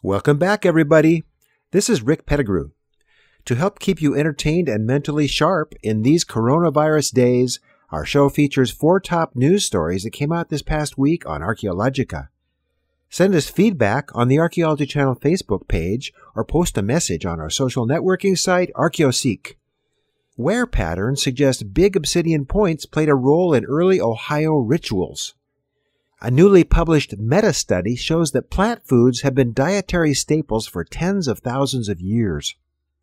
Welcome back, everybody. This is Rick Pettigrew. To help keep you entertained and mentally sharp in these coronavirus days, our show features 4 top news stories that came out this past week on Archaeologica. Send us feedback on the Archaeology Channel Facebook page or post a message on our social networking site, ArchaeoSeek. Wear patterns suggest big obsidian points played a role in early Ohio rituals. A newly published meta-study shows that plant foods have been dietary staples for tens of thousands of years.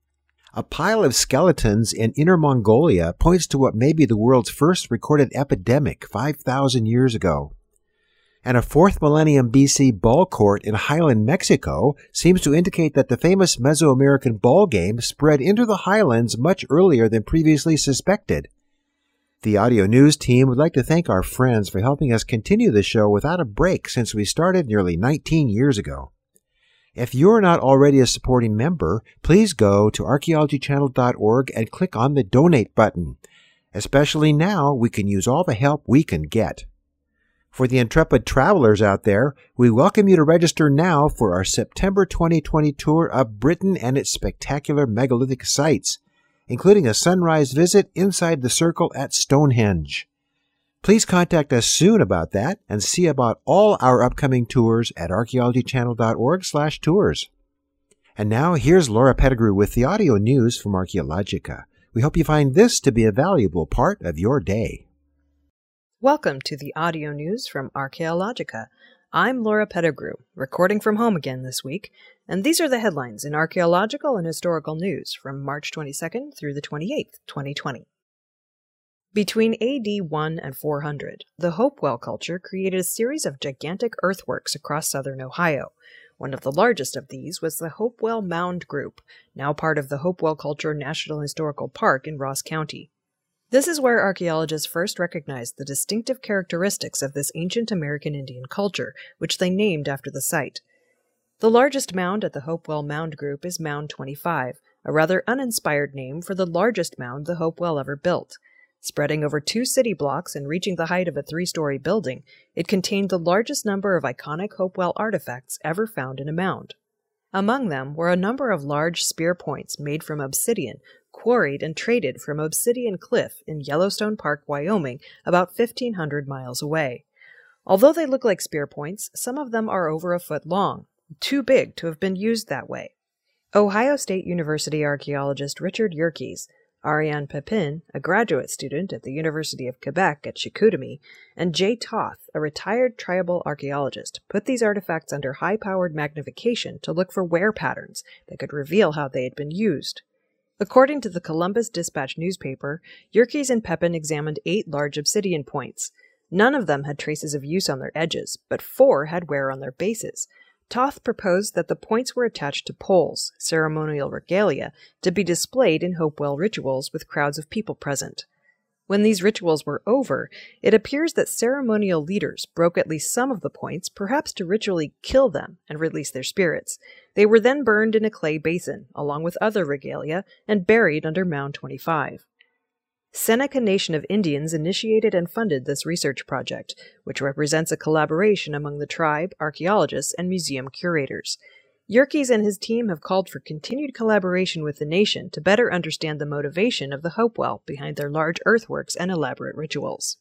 A pile of skeletons in Inner Mongolia points to what may be the world's first recorded epidemic 5,000 years ago. And a 4th millennium BC ball court in Highland, Mexico seems to indicate that the famous Mesoamerican ball game spread into the highlands much earlier than previously suspected. The Audio News team would like to thank our friends for helping us continue the show without a break since we started nearly 19 years ago. If you're not already a supporting member, please go to archaeologychannel.org and click on the Donate button. Especially now, we can use all the help we can get. For the intrepid travelers out there, we welcome you to register now for our September 2020 tour of Britain and its spectacular megalithic sites, including a sunrise visit inside the circle at Stonehenge. Please contact us soon about that and see about all our upcoming tours at archaeologychannel.org/tours. And now here's Laura Pettigrew with the audio news from Archaeologica. We hope you find this to be a valuable part of your day. Welcome to the audio news from Archaeologica. I'm Laura Pettigrew, recording from home again this week, and these are the headlines in archaeological and historical news from March 22nd through the 28th, 2020. Between AD 1 and 400, the Hopewell culture created a series of gigantic earthworks across southern Ohio. One of the largest of these was the Hopewell Mound Group, now part of the Hopewell Culture National Historical Park in Ross County. This is where archaeologists first recognized the distinctive characteristics of this ancient American Indian culture, which they named after the site. The largest mound at the Hopewell Mound Group is Mound 25, a rather uninspired name for the largest mound the Hopewell ever built. Spreading over 2 city blocks and reaching the height of a 3-story building, it contained the largest number of iconic Hopewell artifacts ever found in a mound. Among them were a number of large spear points made from obsidian, quarried and traded from Obsidian Cliff in Yellowstone Park, Wyoming, about 1,500 miles away. Although they look like spear points, some of them are over a foot long, too big to have been used that way. Ohio State University archaeologist Richard Yerkes, Ariane Pepin, a graduate student at the University of Quebec at Chicoutimi, and Jay Toth, a retired tribal archaeologist, put these artifacts under high-powered magnification to look for wear patterns that could reveal how they had been used. According to the Columbus Dispatch newspaper, Yerkes and Pepin examined 8 large obsidian points. None of them had traces of use on their edges, but 4 had wear on their bases. Toth proposed that the points were attached to poles, ceremonial regalia, to be displayed in Hopewell rituals with crowds of people present. When these rituals were over, it appears that ceremonial leaders broke at least some of the points, perhaps to ritually kill them and release their spirits. They were then burned in a clay basin, along with other regalia, and buried under Mound 25. Seneca Nation of Indians initiated and funded this research project, which represents a collaboration among the tribe, archaeologists, and museum curators. Yerkes and his team have called for continued collaboration with the nation to better understand the motivation of the Hopewell behind their large earthworks and elaborate rituals.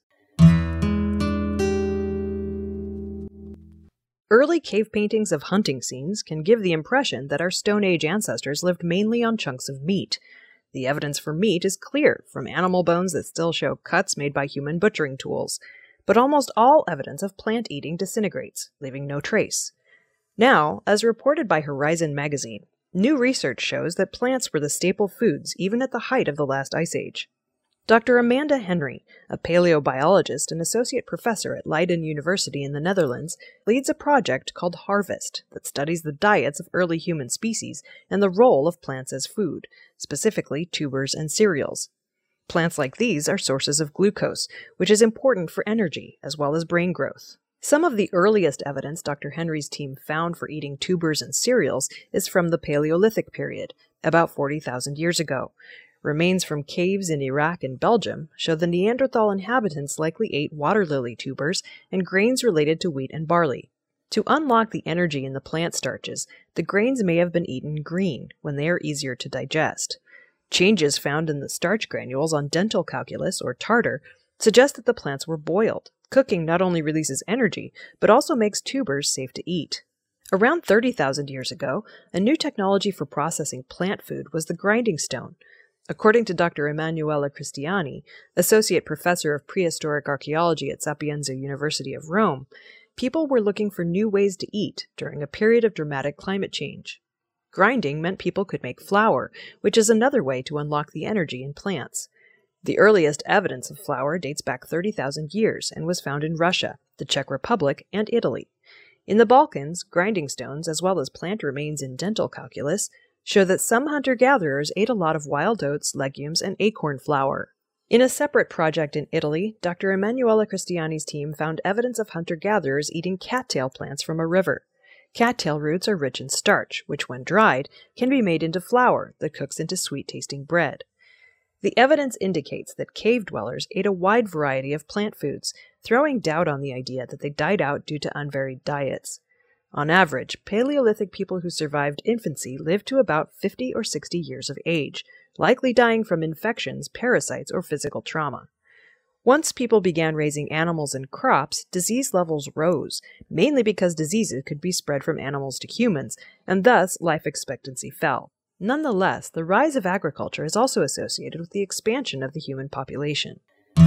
Early cave paintings of hunting scenes can give the impression that our Stone Age ancestors lived mainly on chunks of meat. The evidence for meat is clear from animal bones that still show cuts made by human butchering tools, but almost all evidence of plant eating disintegrates, leaving no trace. Now, as reported by Horizon magazine, new research shows that plants were the staple foods even at the height of the last ice age. Dr. Amanda Henry, a paleobiologist and associate professor at Leiden University in the Netherlands, leads a project called Harvest that studies the diets of early human species and the role of plants as food, specifically tubers and cereals. Plants like these are sources of glucose, which is important for energy as well as brain growth. Some of the earliest evidence Dr. Henry's team found for eating tubers and cereals is from the Paleolithic period, about 40,000 years ago. Remains from caves in Iraq and Belgium show the Neanderthal inhabitants likely ate water lily tubers and grains related to wheat and barley. To unlock the energy in the plant starches, the grains may have been eaten green when they are easier to digest. Changes found in the starch granules on dental calculus, or tartar, suggest that the plants were boiled. Cooking not only releases energy, but also makes tubers safe to eat. Around 30,000 years ago, a new technology for processing plant food was the grinding stone. According to Dr. Emanuela Cristiani, Associate Professor of Prehistoric Archaeology at Sapienza University of Rome, people were looking for new ways to eat during a period of dramatic climate change. Grinding meant people could make flour, which is another way to unlock the energy in plants. The earliest evidence of flour dates back 30,000 years and was found in Russia, the Czech Republic, and Italy. In the Balkans, grinding stones, as well as plant remains in dental calculus, show that some hunter-gatherers ate a lot of wild oats, legumes, and acorn flour. In a separate project in Italy, Dr. Emanuela Cristiani's team found evidence of hunter-gatherers eating cattail plants from a river. Cattail roots are rich in starch, which, when dried, can be made into flour that cooks into sweet-tasting bread. The evidence indicates that cave dwellers ate a wide variety of plant foods, throwing doubt on the idea that they died out due to unvaried diets. On average, Paleolithic people who survived infancy lived to about 50 or 60 years of age, likely dying from infections, parasites, or physical trauma. Once people began raising animals and crops, disease levels rose, mainly because diseases could be spread from animals to humans, and thus life expectancy fell. Nonetheless, the rise of agriculture is also associated with the expansion of the human population.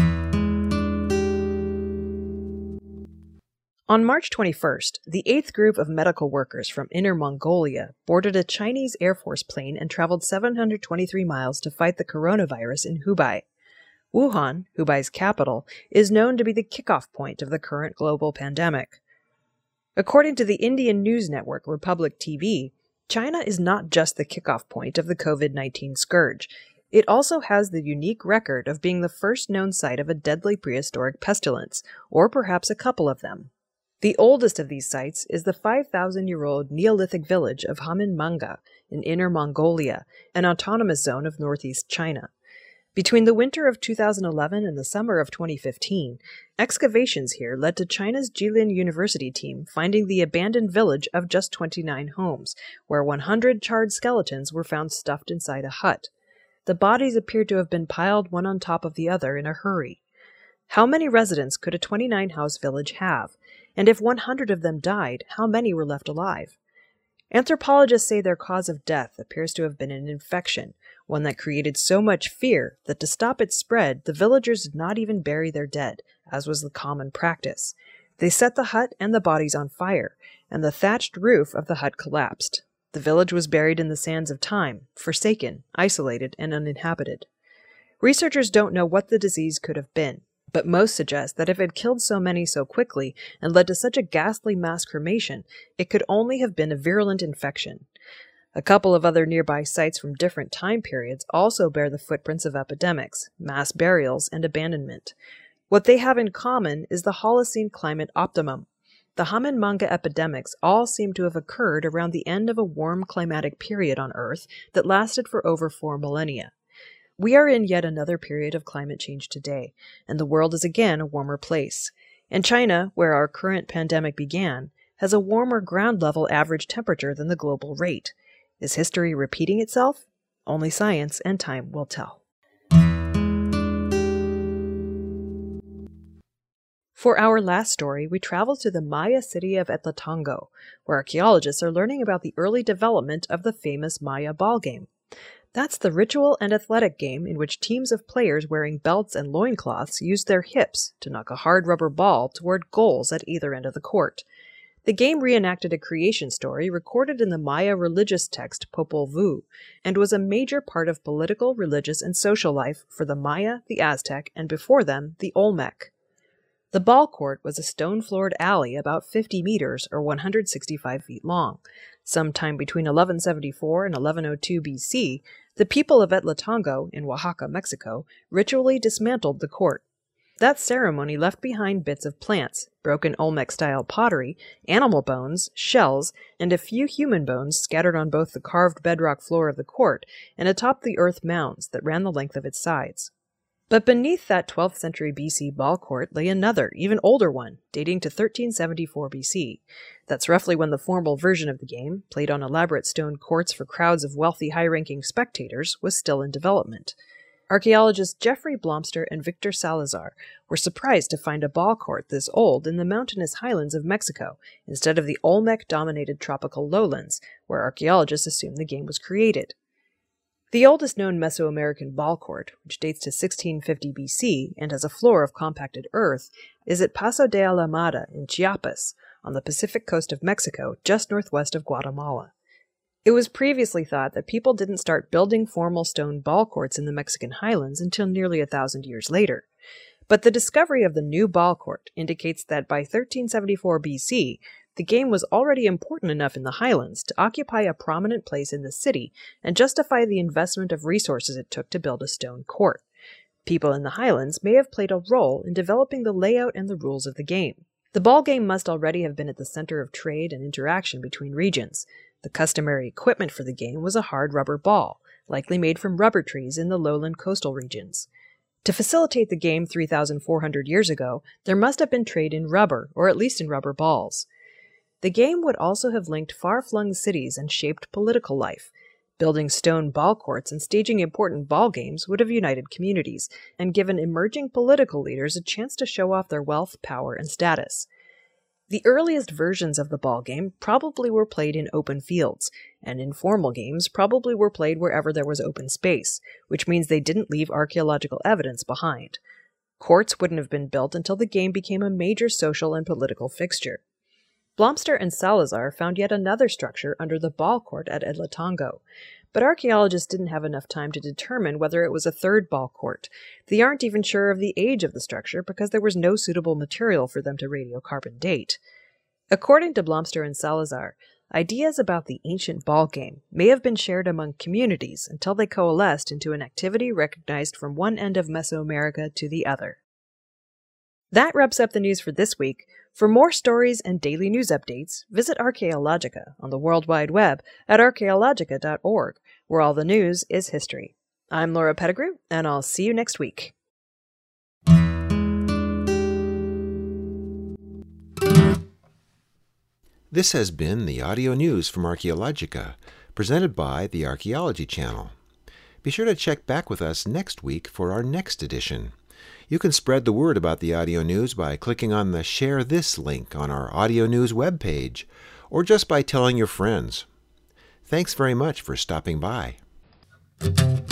On March 21st, the 8th group of medical workers from Inner Mongolia boarded a Chinese Air Force plane and traveled 723 miles to fight the coronavirus in Hubei. Wuhan, Hubei's capital, is known to be the kickoff point of the current global pandemic. According to the Indian news network Republic TV, China is not just the kickoff point of the COVID-19 scourge. It also has the unique record of being the first known site of a deadly prehistoric pestilence, or perhaps a couple of them. The oldest of these sites is the 5,000-year-old Neolithic village of Haminmanga in Inner Mongolia, an autonomous zone of northeast China. Between the winter of 2011 and the summer of 2015, excavations here led to China's Jilin University team finding the abandoned village of just 29 homes, where 100 charred skeletons were found stuffed inside a hut. The bodies appeared to have been piled one on top of the other in a hurry. How many residents could a 29-house village have? And if 100 of them died, how many were left alive? Anthropologists say their cause of death appears to have been an infection, one that created so much fear that to stop its spread, the villagers did not even bury their dead, as was the common practice. They set the hut and the bodies on fire, and the thatched roof of the hut collapsed. The village was buried in the sands of time, forsaken, isolated, and uninhabited. Researchers don't know what the disease could have been, but most suggest that if it killed so many so quickly and led to such a ghastly mass cremation, it could only have been a virulent infection. A couple of other nearby sites from different time periods also bear the footprints of epidemics, mass burials, and abandonment. What they have in common is the Holocene climate optimum. The Haminmanga epidemics all seem to have occurred around the end of a warm climatic period on Earth that lasted for over 4 millennia. We are in yet another period of climate change today, and the world is again a warmer place. And China, where our current pandemic began, has a warmer ground-level average temperature than the global rate. Is history repeating itself? Only science and time will tell. For our last story, we travel to the Maya city of Etlatongo, where archaeologists are learning about the early development of the famous Maya ball game. That's the ritual and athletic game in which teams of players wearing belts and loincloths use their hips to knock a hard rubber ball toward goals at either end of the court. The game reenacted a creation story recorded in the Maya religious text Popol Vuh, and was a major part of political, religious, and social life for the Maya, the Aztec, and before them, the Olmec. The ball court was a stone-floored alley about 50 meters or 165 feet long. Sometime between 1174 and 1102 BC, the people of Etlatongo, in Oaxaca, Mexico, ritually dismantled the court. That ceremony left behind bits of plants, broken Olmec-style pottery, animal bones, shells, and a few human bones scattered on both the carved bedrock floor of the court and atop the earth mounds that ran the length of its sides. But beneath that 12th century BC ball court lay another, even older one, dating to 1374 BC. That's roughly when the formal version of the game, played on elaborate stone courts for crowds of wealthy, high-ranking spectators, was still in development. Archaeologists Geoffrey Blomster and Victor Salazar were surprised to find a ball court this old in the mountainous highlands of Mexico, instead of the Olmec-dominated tropical lowlands, where archaeologists assumed the game was created. The oldest known Mesoamerican ball court, which dates to 1650 BC and has a floor of compacted earth, is at Paso de Alameda in Chiapas, on the Pacific coast of Mexico, just northwest of Guatemala. It was previously thought that people didn't start building formal stone ball courts in the Mexican highlands until nearly 1,000 years later. But the discovery of the new ball court indicates that by 1374 BC, the game was already important enough in the highlands to occupy a prominent place in the city and justify the investment of resources it took to build a stone court. People in the highlands may have played a role in developing the layout and the rules of the game. The ball game must already have been at the center of trade and interaction between regions. The customary equipment for the game was a hard rubber ball, likely made from rubber trees in the lowland coastal regions. To facilitate the game 3,400 years ago, there must have been trade in rubber, or at least in rubber balls. The game would also have linked far-flung cities and shaped political life. Building stone ball courts and staging important ball games would have united communities and given emerging political leaders a chance to show off their wealth, power, and status. The earliest versions of the ball game probably were played in open fields, and informal games probably were played wherever there was open space, which means they didn't leave archaeological evidence behind. Courts wouldn't have been built until the game became a major social and political fixture. Blomster and Salazar found yet another structure under the ball court at Edlatongo, but archaeologists didn't have enough time to determine whether it was a third ball court. They aren't even sure of the age of the structure because there was no suitable material for them to radiocarbon date. According to Blomster and Salazar, ideas about the ancient ball game may have been shared among communities until they coalesced into an activity recognized from one end of Mesoamerica to the other. That wraps up the news for this week. For more stories and daily news updates, visit Archaeologica on the World Wide Web at archaeologica.org, where all the news is history. I'm Laura Pettigrew, and I'll see you next week. This has been the audio news from Archaeologica, presented by the Archaeology Channel. Be sure to check back with us next week for our next edition. You can spread the word about the audio news by clicking on the Share This link on our audio news webpage, or just by telling your friends. Thanks very much for stopping by.